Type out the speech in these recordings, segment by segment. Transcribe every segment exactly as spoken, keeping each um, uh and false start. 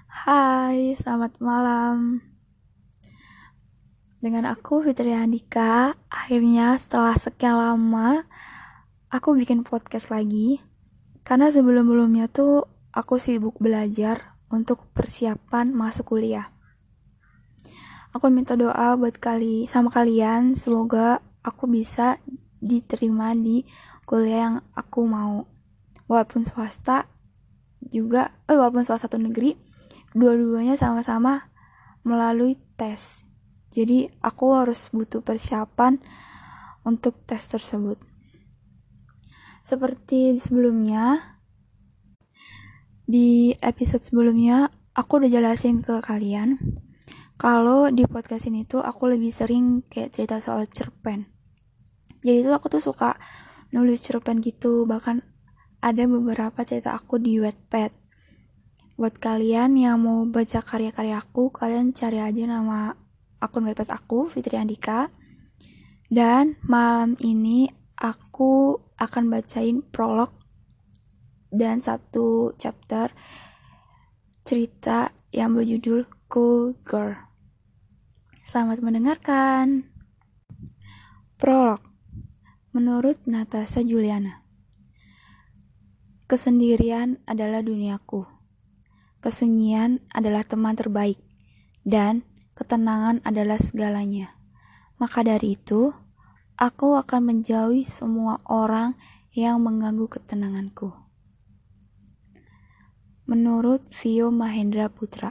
Hai, selamat malam. Dengan aku Fitri Andika. Akhirnya setelah sekian lama aku bikin podcast lagi. Karena sebelum-sebelumnya tuh aku sibuk belajar untuk persiapan masuk kuliah. Aku minta doa buat kali sama kalian, semoga aku bisa diterima di kuliah yang aku mau. Walaupun swasta juga, eh walaupun swasta satu negeri, dua-duanya sama-sama melalui tes. Jadi aku harus butuh persiapan untuk tes tersebut. Seperti sebelumnya, di episode sebelumnya aku udah jelasin ke kalian kalau di podcast ini tuh aku lebih sering kayak cerita soal cerpen. Jadi tuh aku tuh suka nulis cerpen gitu, bahkan ada beberapa cerita aku di Wattpad. Buat kalian yang mau baca karya-karya aku, kalian cari aja nama akun Wattpad aku, Fitri Andika. Dan malam ini aku akan bacain prolog dan satu chapter cerita yang berjudul Cool Girl. Selamat mendengarkan. Prolog. Menurut Natasha Juliana, kesendirian adalah duniaku. Kesunyian adalah teman terbaik, dan ketenangan adalah segalanya. Maka dari itu, aku akan menjauhi semua orang yang mengganggu ketenanganku. Menurut Vio Mahendra Putra,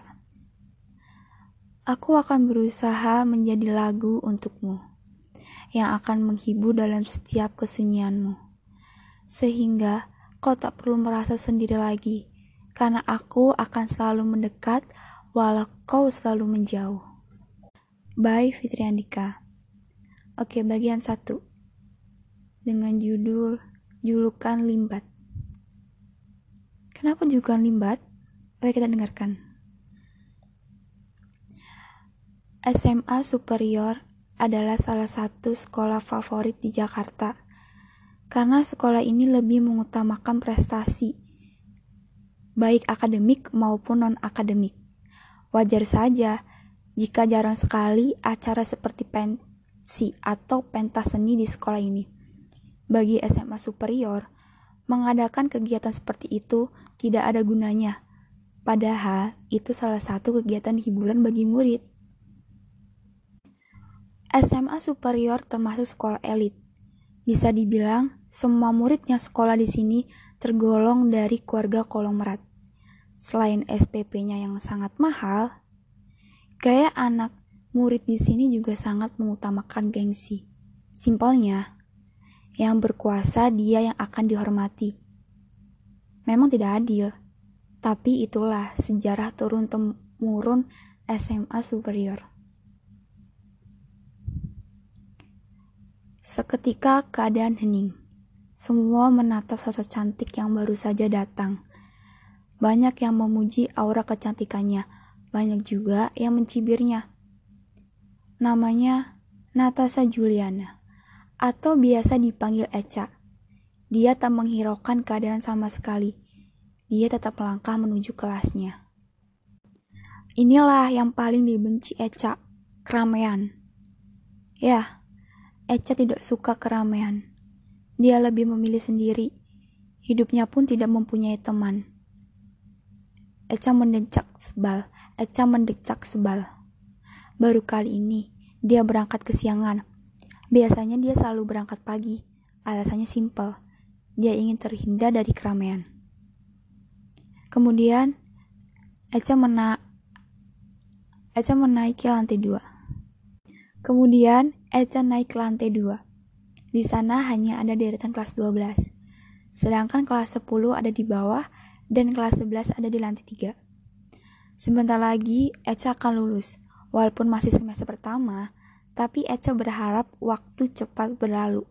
aku akan berusaha menjadi lagu untukmu, yang akan menghibur dalam setiap kesunyianmu, sehingga kau tak perlu merasa sendiri lagi, karena aku akan selalu mendekat walau kau selalu menjauh. By Fitri Andika. Oke, bagian satu dengan judul Julukan Limbat. Kenapa julukan limbat? Oke, kita dengarkan. S M A Superior adalah salah satu sekolah favorit di Jakarta, karena sekolah ini lebih mengutamakan prestasi, baik akademik maupun non-akademik. Wajar saja jika jarang sekali acara seperti pensi atau pentas seni di sekolah ini. Bagi S M A Superior, mengadakan kegiatan seperti itu tidak ada gunanya, padahal itu salah satu kegiatan hiburan bagi murid. S M A Superior termasuk sekolah elit. Bisa dibilang semua muridnya sekolah di sini tergolong dari keluarga konglomerat. Selain S P P-nya yang sangat mahal, gaya anak murid di sini juga sangat mengutamakan gengsi. Simpelnya, yang berkuasa dia yang akan dihormati. Memang tidak adil, tapi itulah sejarah turun-temurun S M A Superior. Seketika keadaan hening. Semua menatap sosok cantik yang baru saja datang. Banyak yang memuji aura kecantikannya, banyak juga yang mencibirnya. Namanya Natasha Juliana, atau biasa dipanggil Echa. Dia tak menghiraukan keadaan sama sekali. Dia tetap melangkah menuju kelasnya. Inilah yang paling dibenci Echa, keramaian. Ya, Echa tidak suka keramaian. Dia lebih memilih sendiri. Hidupnya pun tidak mempunyai teman. Echa mendecak sebal. Echa mendecak sebal. Baru kali ini, dia berangkat kesiangan. Biasanya dia selalu berangkat pagi. Alasannya simpel. Dia ingin terhindar dari keramaian. Kemudian, Echa, mena- Echa menaiki lantai dua. Kemudian, Echa naik ke lantai dua. Di sana hanya ada deretan kelas dua belas. Sedangkan kelas sepuluh ada di bawah dan kelas sebelas ada di lantai tiga. Sebentar lagi Echa akan lulus. Walaupun masih semester pertama, tapi Echa berharap waktu cepat berlalu.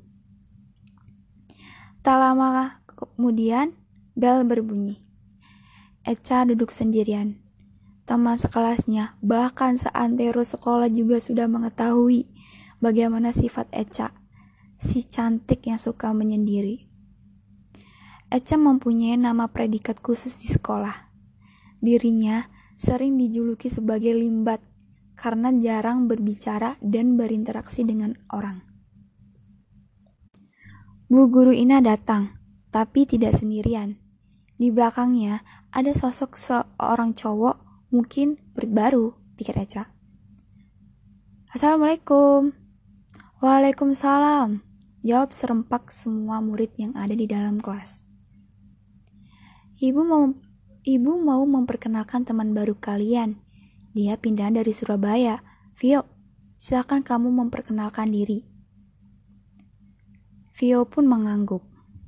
Tak lama kemudian, bel berbunyi. Echa duduk sendirian. Teman sekelasnya, bahkan seantero sekolah juga sudah mengetahui bagaimana sifat Echa, si cantik yang suka menyendiri. Echa mempunyai nama predikat khusus di sekolah. Dirinya sering dijuluki sebagai limbat karena jarang berbicara dan berinteraksi dengan orang. Bu Guru Ina datang, tapi tidak sendirian. Di belakangnya ada sosok seorang cowok, mungkin murid baru, pikir Echa. Assalamualaikum. Waalaikumsalam, jawab serempak semua murid yang ada di dalam kelas. Ibu mau, ibu mau memperkenalkan teman baru kalian. Dia pindah dari Surabaya. Vio, silakan kamu memperkenalkan diri. Vio pun mengangguk.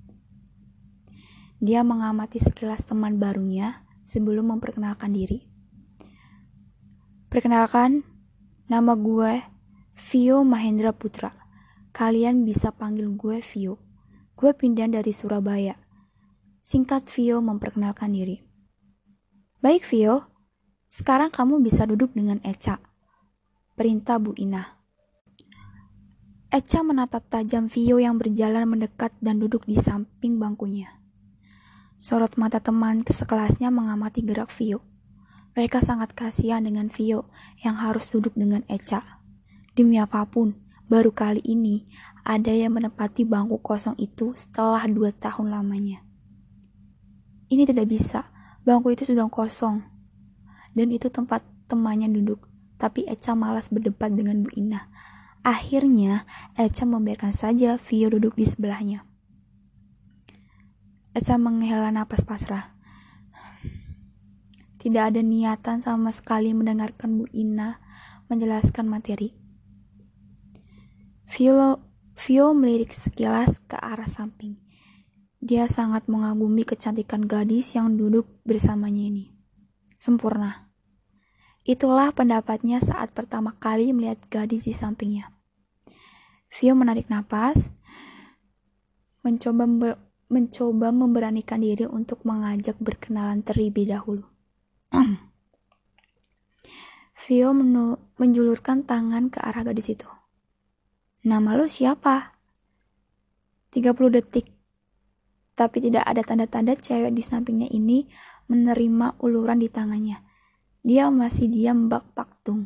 Dia mengamati sekilas teman barunya sebelum memperkenalkan diri. Perkenalkan, nama gue Vio Mahendra Putra. Kalian bisa panggil gue Vio. Gue pindah dari Surabaya. Singkat Vio memperkenalkan diri. Baik Vio, sekarang kamu bisa duduk dengan Echa. Perintah Bu Ina. Echa menatap tajam Vio yang berjalan mendekat dan duduk di samping bangkunya. Sorot mata teman sekelasnya mengamati gerak Vio. Mereka sangat kasihan dengan Vio yang harus duduk dengan Echa. Demi apapun, baru kali ini ada yang menempati bangku kosong itu setelah dua tahun lamanya. Ini tidak bisa, bangku itu sudah kosong. Dan itu tempat temannya duduk, tapi Echa malas berdebat dengan Bu Ina. Akhirnya, Echa membiarkan saja Vio duduk di sebelahnya. Echa menghela napas pasrah. Tidak ada niatan sama sekali mendengarkan Bu Ina menjelaskan materi. Vio, Vio melirik sekilas ke arah samping. Dia sangat mengagumi kecantikan gadis yang duduk bersamanya ini. Sempurna. Itulah pendapatnya saat pertama kali melihat gadis di sampingnya. Vio menarik napas, mencoba ber, mencoba memberanikan diri untuk mengajak berkenalan terlebih dahulu. Vio menu, menjulurkan tangan ke arah gadis itu. Nama lo siapa? tiga puluh detik. Tapi tidak ada tanda-tanda cewek di sampingnya ini menerima uluran di tangannya. Dia masih diam bak paktung.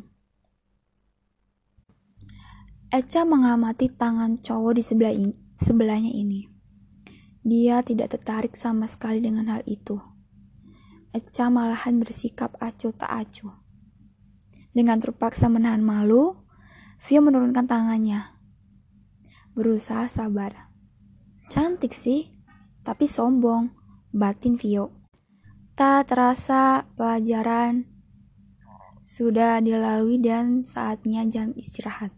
Echa mengamati tangan cowok di sebelah in, sebelahnya ini. Dia tidak tertarik sama sekali dengan hal itu. Echa malahan bersikap acuh tak acuh. Dengan terpaksa menahan malu, Vio menurunkan tangannya. Berusaha sabar. Cantik sih, tapi sombong, batin Vio. Tak terasa pelajaran sudah dilalui dan saatnya jam istirahat.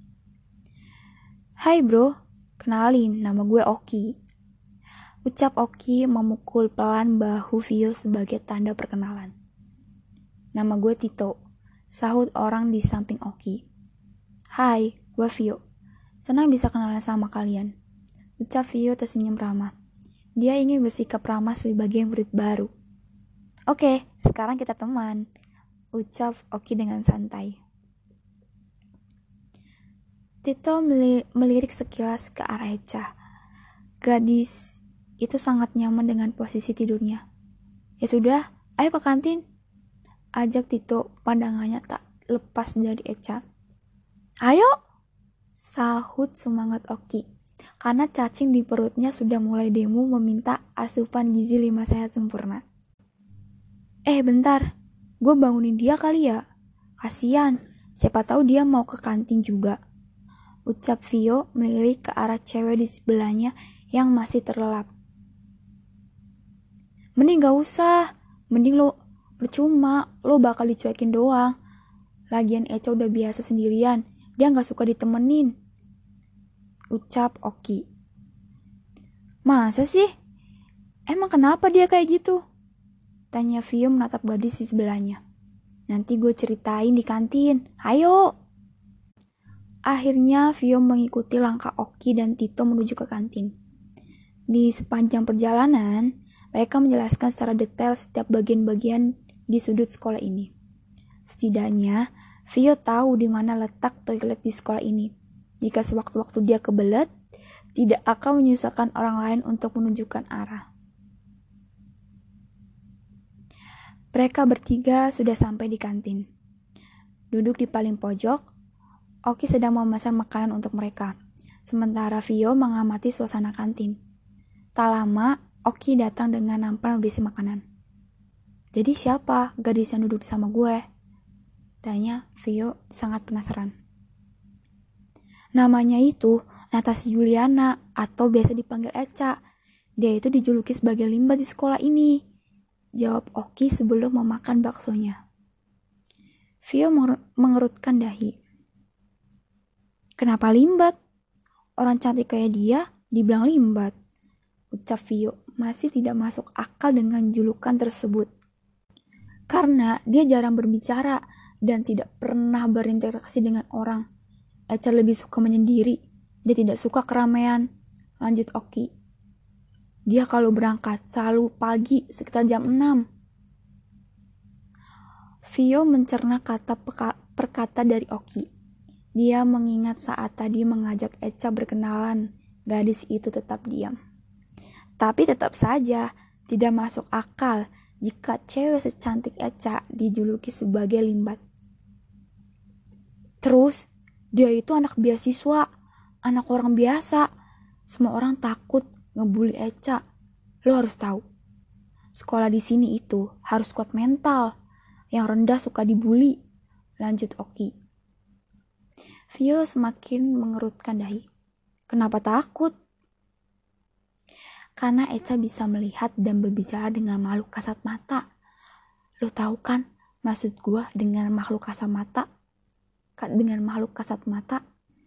Hai bro, kenalin nama gue Oki. Ucap Oki memukul pelan bahu Vio sebagai tanda perkenalan. Nama gue Tito, sahut orang di samping Oki. Hai, gue Vio. Senang bisa kenalan sama kalian. Ucap Vio tersenyum ramah. Dia ingin bersikap ramah sebagai murid baru. Oke, sekarang kita teman. Ucap Oki dengan santai. Tito melirik sekilas ke arah Echa. Gadis itu sangat nyaman dengan posisi tidurnya. Ya sudah, ayo ke kantin. Ajak Tito, pandangannya tak lepas dari Echa. Ayo, sahut semangat Oki. Karena cacing di perutnya sudah mulai demo meminta asupan gizi lima sehat sempurna. Eh bentar, gue bangunin dia kali ya. Kasian, siapa tahu dia mau ke kantin juga. Ucap Vio melirik ke arah cewek di sebelahnya yang masih terlelap. Mending gak usah, mending lo percuma, lo bakal dicuekin doang. Lagian Echa udah biasa sendirian, dia gak suka ditemenin. Ucap Oki. Masa sih? Emang kenapa dia kayak gitu? Tanya Vio menatap gadis di sebelahnya. Nanti gue ceritain di kantin. Ayo. Akhirnya Vio mengikuti langkah Oki dan Tito menuju ke kantin. Di sepanjang perjalanan, mereka menjelaskan secara detail setiap bagian-bagian di sudut sekolah ini. Setidaknya, Vio tahu di mana letak toilet di sekolah ini. Jika sewaktu-waktu dia kebelet, tidak akan menyusahkan orang lain untuk menunjukkan arah. Mereka bertiga sudah sampai di kantin. Duduk di paling pojok, Oki sedang memesan makanan untuk mereka, sementara Vio mengamati suasana kantin. Tak lama, Oki datang dengan nampan berisi makanan. "Jadi siapa gadis yang duduk sama gue?" tanya Vio sangat penasaran. "Namanya itu Natasha Juliana atau biasa dipanggil Eca. Dia itu dijuluki sebagai limbat di sekolah ini," jawab Oki sebelum memakan baksonya. Vio mengerutkan dahi. "Kenapa limbat? Orang cantik kayak dia dibilang limbat," ucap Vio, masih tidak masuk akal dengan julukan tersebut. Karena dia jarang berbicara dan tidak pernah berinteraksi dengan orang. Eca lebih suka menyendiri. Dia tidak suka keramaian, lanjut Oki. Dia kalau berangkat selalu pagi sekitar jam enam. Vio mencerna kata per kata dari Oki. Dia mengingat saat tadi mengajak Eca berkenalan, gadis itu tetap diam. Tapi tetap saja tidak masuk akal jika cewek secantik Eca dijuluki sebagai limbat. Terus, dia itu anak beasiswa, anak orang biasa. Semua orang takut ngebully Eca. Lo harus tahu, sekolah di sini itu harus kuat mental. Yang rendah suka dibully, lanjut Oki. Vio semakin mengerutkan dahi. Kenapa takut? Karena Eca bisa melihat dan berbicara dengan makhluk kasat mata. Lo tahu kan maksud gue dengan makhluk kasat mata? Dengan makhluk kasat mata?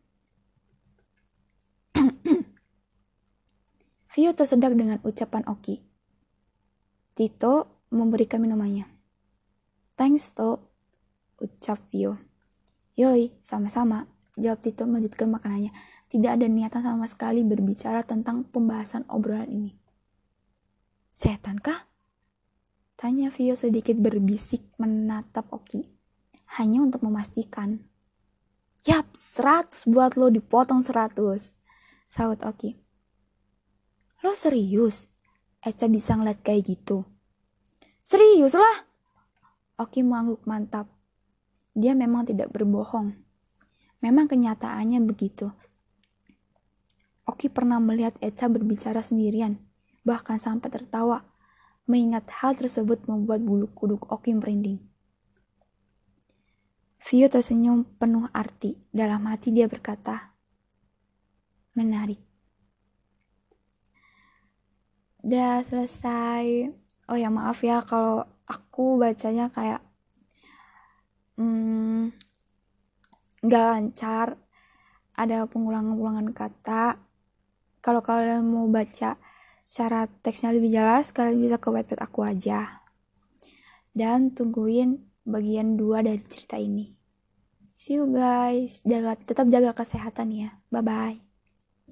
Vio tersedak dengan ucapan Oki. Tito memberikan minumannya. Thanks, To, ucap Vio. Yoi, sama-sama, jawab Tito melanjutkan makanannya. Tidak ada niatan sama sekali berbicara tentang pembahasan obrolan ini. Setan kah? Tanya Vio sedikit berbisik menatap Oki. Hanya untuk memastikan. Yap, seratus buat lo, dipotong seratus. Sahut Oki. Lo serius? Eca bisa ngeliat kayak gitu? Serius lah. Oki mengangguk mantap. Dia memang tidak berbohong. Memang kenyataannya begitu. Oki pernah melihat Eca berbicara sendirian, bahkan sampai tertawa. Mengingat hal tersebut membuat bulu kuduk Oki merinding. Vio tersenyum penuh arti. Dalam hati dia berkata, menarik. Udah selesai. Oh ya, maaf ya kalau aku bacanya kayak hmm, gak lancar. Ada pengulangan-pengulangan kata. Kalau kalian mau baca secara teksnya lebih jelas, kalian bisa ke website aku aja. Dan tungguin bagian dua dari cerita ini. See you guys. Jaga, tetap jaga kesehatan ya. Bye-bye.